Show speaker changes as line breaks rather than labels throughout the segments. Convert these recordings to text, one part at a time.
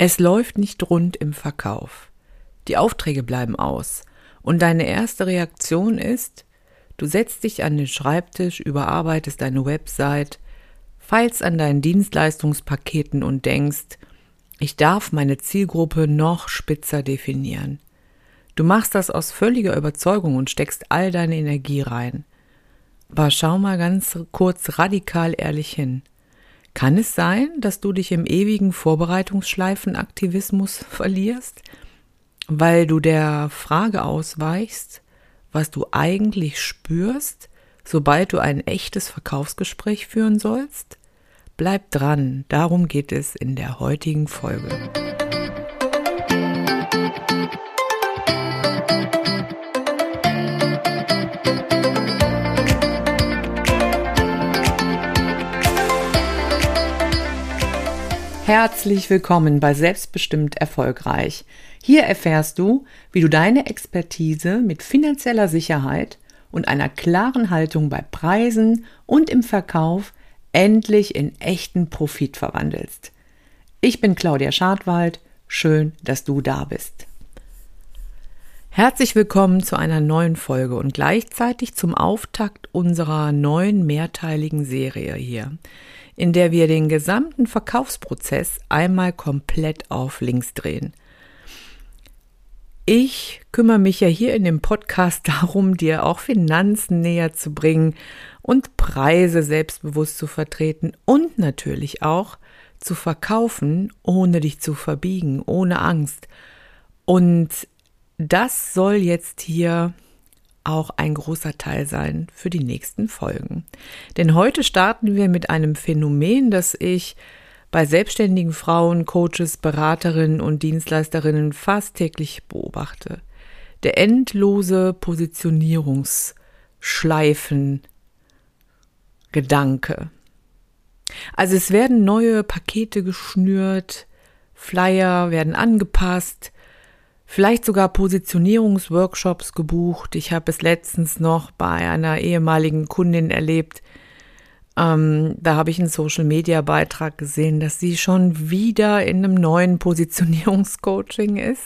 Es läuft nicht rund im Verkauf. Die Aufträge bleiben aus. Und deine erste Reaktion ist, du setzt dich an den Schreibtisch, überarbeitest deine Website, feilst an deinen Dienstleistungspaketen und denkst, ich darf meine Zielgruppe noch spitzer definieren. Du machst das aus völliger Überzeugung und steckst all deine Energie rein. Aber schau mal ganz kurz radikal ehrlich hin. Kann es sein, dass du dich im ewigen Vorbereitungsschleifenaktivismus verlierst, weil du der Frage ausweichst, was du eigentlich spürst, sobald du ein echtes Verkaufsgespräch führen sollst? Bleib dran, darum geht es in der heutigen Folge. Herzlich willkommen bei Selbstbestimmt Erfolgreich. Hier erfährst du, wie du deine Expertise mit finanzieller Sicherheit und einer klaren Haltung bei Preisen und im Verkauf endlich in echten Profit verwandelst. Ich bin Claudia Schadwald, schön, dass du da bist. Herzlich willkommen zu einer neuen Folge und gleichzeitig zum Auftakt unserer neuen mehrteiligen Serie hier, in der wir den gesamten Verkaufsprozess einmal komplett auf links drehen. Ich kümmere mich ja hier in dem Podcast darum, dir auch Finanzen näher zu bringen und Preise selbstbewusst zu vertreten und natürlich auch zu verkaufen, ohne dich zu verbiegen, ohne Angst. Und das soll jetzt hier auch ein großer Teil sein für die nächsten Folgen. Denn heute starten wir mit einem Phänomen, das ich bei selbstständigen Frauen, Coaches, Beraterinnen und Dienstleisterinnen fast täglich beobachte. Der endlose Positionsschleifen-Gedanke. Also es werden neue Pakete geschnürt, Flyer werden angepasst, vielleicht sogar Positionierungsworkshops gebucht. Ich habe es letztens noch bei einer ehemaligen Kundin erlebt. Da habe ich einen Social-Media-Beitrag gesehen, dass sie schon wieder in einem neuen Positionierungscoaching ist.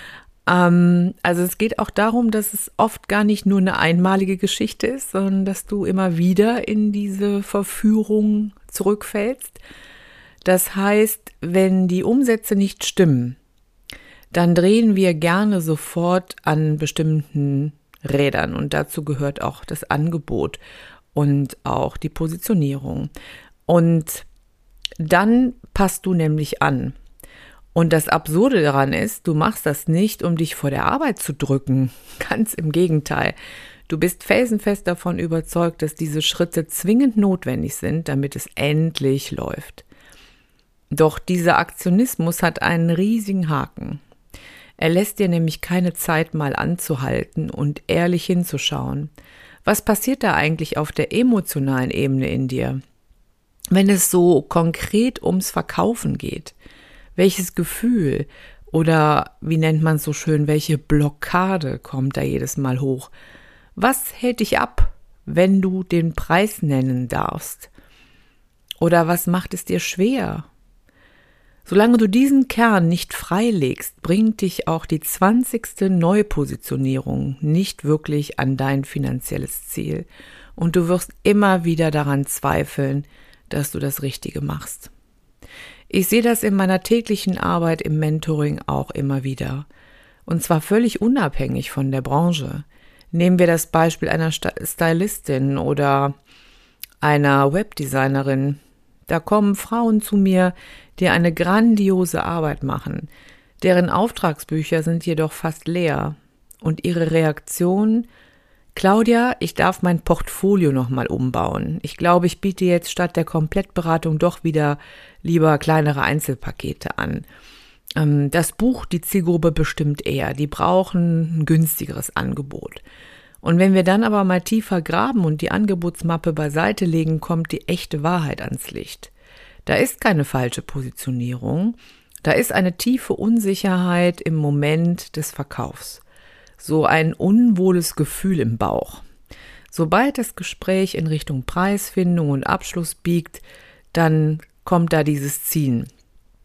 Also es geht auch darum, dass es oft gar nicht nur eine einmalige Geschichte ist, sondern dass du immer wieder in diese Verführung zurückfällst. Das heißt, wenn die Umsätze nicht stimmen, dann drehen wir gerne sofort an bestimmten Rädern und dazu gehört auch das Angebot und auch die Positionierung. Und dann passt du nämlich an. Und das Absurde daran ist, du machst das nicht, um dich vor der Arbeit zu drücken. Ganz im Gegenteil. Du bist felsenfest davon überzeugt, dass diese Schritte zwingend notwendig sind, damit es endlich läuft. Doch dieser Aktionismus hat einen riesigen Haken. Er lässt dir nämlich keine Zeit, mal anzuhalten und ehrlich hinzuschauen. Was passiert da eigentlich auf der emotionalen Ebene in dir? Wenn es so konkret ums Verkaufen geht, welches Gefühl oder wie nennt man es so schön, welche Blockade kommt da jedes Mal hoch? Was hält dich ab, wenn du den Preis nennen darfst? Oder was macht es dir schwer? Solange du diesen Kern nicht freilegst, bringt dich auch die 20. Neupositionierung nicht wirklich an dein finanzielles Ziel. Und du wirst immer wieder daran zweifeln, dass du das Richtige machst. Ich sehe das in meiner täglichen Arbeit im Mentoring auch immer wieder. Und zwar völlig unabhängig von der Branche. Nehmen wir das Beispiel einer Stylistin oder einer Webdesignerin. Da kommen Frauen zu mir, die eine grandiose Arbeit machen. Deren Auftragsbücher sind jedoch fast leer. Und ihre Reaktion: Claudia, ich darf mein Portfolio nochmal umbauen. Ich glaube, ich biete jetzt statt der Komplettberatung doch wieder lieber kleinere Einzelpakete an. Das bucht die Zielgruppe bestimmt eher. Die brauchen ein günstigeres Angebot. Und wenn wir dann aber mal tiefer graben und die Angebotsmappe beiseite legen, kommt die echte Wahrheit ans Licht. Da ist keine falsche Positionierung, da ist eine tiefe Unsicherheit im Moment des Verkaufs. So ein unwohles Gefühl im Bauch. Sobald das Gespräch in Richtung Preisfindung und Abschluss biegt, dann kommt da dieses Ziehen.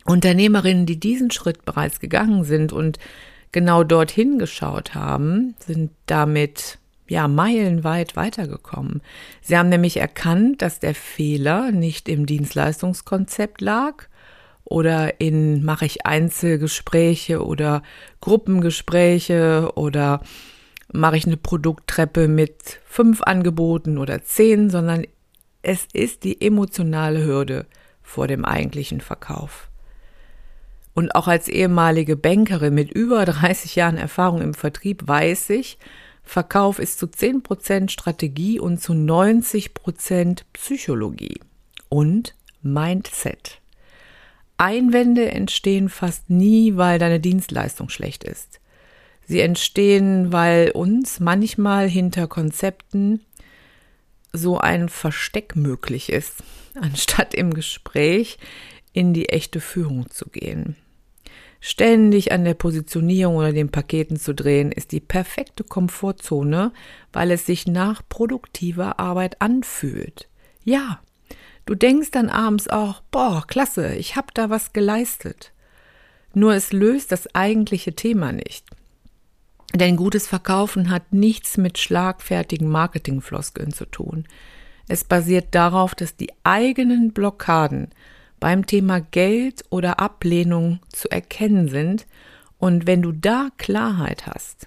Unternehmerinnen, die diesen Schritt bereits gegangen sind und genau dorthin geschaut haben, sind damit meilenweit weitergekommen. Sie haben nämlich erkannt, dass der Fehler nicht im Dienstleistungskonzept lag oder mache ich Einzelgespräche oder Gruppengespräche oder mache ich eine Produkttreppe mit 5 Angeboten oder 10, sondern es ist die emotionale Hürde vor dem eigentlichen Verkauf. Und auch als ehemalige Bankerin mit über 30 Jahren Erfahrung im Vertrieb weiß ich, Verkauf ist zu 10% Strategie und zu 90% Psychologie und Mindset. Einwände entstehen fast nie, weil deine Dienstleistung schlecht ist. Sie entstehen, weil uns manchmal hinter Konzepten so ein Versteck möglich ist, anstatt im Gespräch in die echte Führung zu gehen. Ständig an der Positionierung oder den Paketen zu drehen, ist die perfekte Komfortzone, weil es sich nach produktiver Arbeit anfühlt. Ja, du denkst dann abends auch, klasse, ich habe da was geleistet. Nur es löst das eigentliche Thema nicht. Denn gutes Verkaufen hat nichts mit schlagfertigen Marketingfloskeln zu tun. Es basiert darauf, dass die eigenen Blockaden beim Thema Geld oder Ablehnung zu erkennen sind. Und wenn du da Klarheit hast,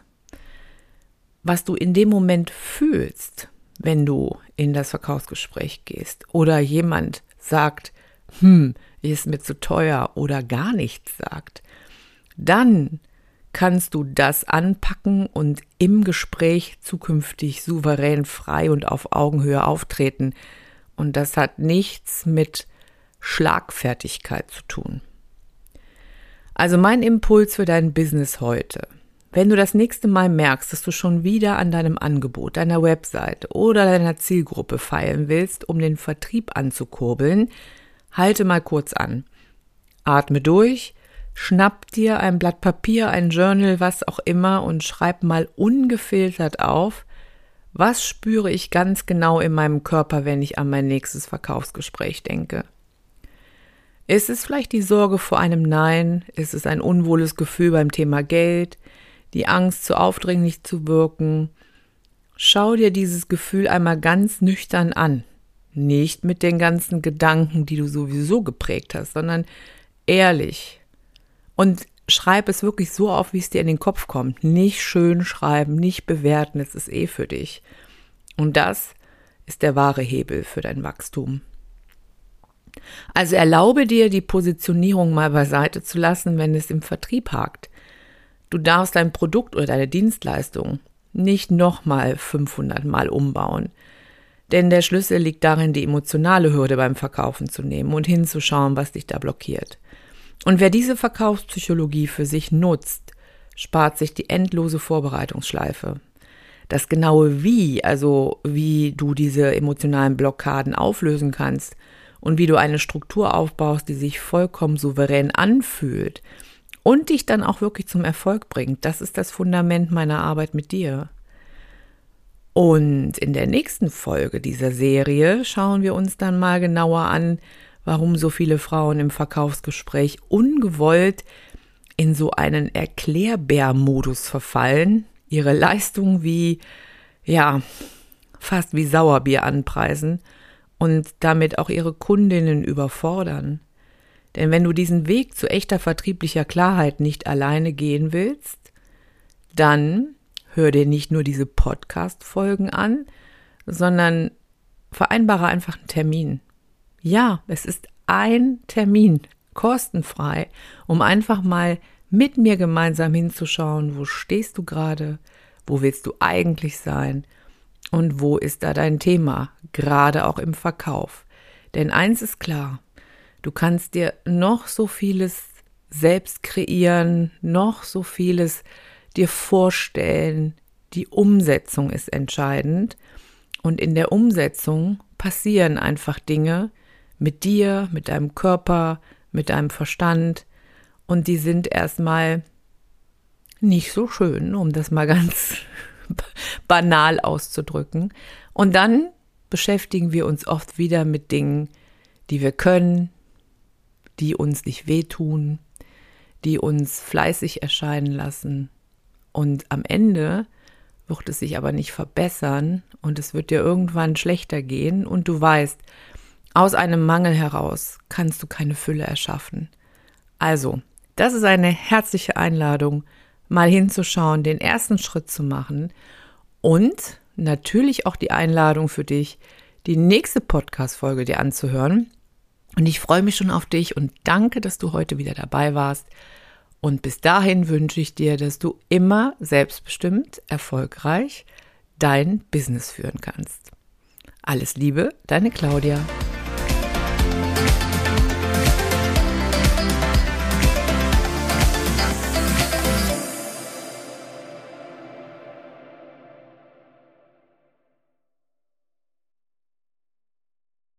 was du in dem Moment fühlst, wenn du in das Verkaufsgespräch gehst oder jemand sagt, ist mir zu teuer oder gar nichts sagt, dann kannst du das anpacken und im Gespräch zukünftig souverän, frei und auf Augenhöhe auftreten. Und das hat nichts mit Schlagfertigkeit zu tun. Also mein Impuls für dein Business heute: Wenn du das nächste Mal merkst, dass du schon wieder an deinem Angebot, deiner Website oder deiner Zielgruppe feilen willst, um den Vertrieb anzukurbeln, halte mal kurz an. Atme durch, schnapp dir ein Blatt Papier, ein Journal, was auch immer und schreib mal ungefiltert auf, was spüre ich ganz genau in meinem Körper, wenn ich an mein nächstes Verkaufsgespräch denke. Ist es vielleicht die Sorge vor einem Nein? Ist es ein unwohles Gefühl beim Thema Geld? Die Angst, zu aufdringlich zu wirken? Schau dir dieses Gefühl einmal ganz nüchtern an. Nicht mit den ganzen Gedanken, die du sowieso geprägt hast, sondern ehrlich. Und schreib es wirklich so auf, wie es dir in den Kopf kommt. Nicht schön schreiben, nicht bewerten, es ist für dich. Und das ist der wahre Hebel für dein Wachstum. Also erlaube dir, die Positionierung mal beiseite zu lassen, wenn es im Vertrieb hakt. Du darfst dein Produkt oder deine Dienstleistung nicht nochmal 500 Mal umbauen. Denn der Schlüssel liegt darin, die emotionale Hürde beim Verkaufen zu nehmen und hinzuschauen, was dich da blockiert. Und wer diese Verkaufspsychologie für sich nutzt, spart sich die endlose Vorbereitungsschleife. Das genaue Wie, also wie du diese emotionalen Blockaden auflösen kannst und wie du eine Struktur aufbaust, die sich vollkommen souverän anfühlt und dich dann auch wirklich zum Erfolg bringt, das ist das Fundament meiner Arbeit mit dir. Und in der nächsten Folge dieser Serie schauen wir uns dann mal genauer an, warum so viele Frauen im Verkaufsgespräch ungewollt in so einen Erklärbär-Modus verfallen, ihre Leistung fast wie Sauerbier anpreisen und damit auch ihre Kundinnen überfordern. Denn wenn du diesen Weg zu echter vertrieblicher Klarheit nicht alleine gehen willst, dann hör dir nicht nur diese Podcast-Folgen an, sondern vereinbare einfach einen Termin. Ja, es ist ein Termin, kostenfrei, um einfach mal mit mir gemeinsam hinzuschauen, wo stehst du gerade, wo willst du eigentlich sein und wo ist da dein Thema, gerade auch im Verkauf. Denn eins ist klar, du kannst dir noch so vieles selbst kreieren, noch so vieles dir vorstellen. Die Umsetzung ist entscheidend und in der Umsetzung passieren einfach Dinge mit dir, mit deinem Körper, mit deinem Verstand und die sind erstmal nicht so schön, um das mal ganz banal auszudrücken. Und dann beschäftigen wir uns oft wieder mit Dingen, die wir können, die uns nicht wehtun, die uns fleißig erscheinen lassen. Und am Ende wird es sich aber nicht verbessern und es wird dir irgendwann schlechter gehen und du weißt, aus einem Mangel heraus kannst du keine Fülle erschaffen. Also, das ist eine herzliche Einladung, mal hinzuschauen, den ersten Schritt zu machen und natürlich auch die Einladung für dich, die nächste Podcast-Folge dir anzuhören. Und ich freue mich schon auf dich und danke, dass du heute wieder dabei warst. Und bis dahin wünsche ich dir, dass du immer selbstbestimmt, erfolgreich dein Business führen kannst. Alles Liebe, deine Claudia.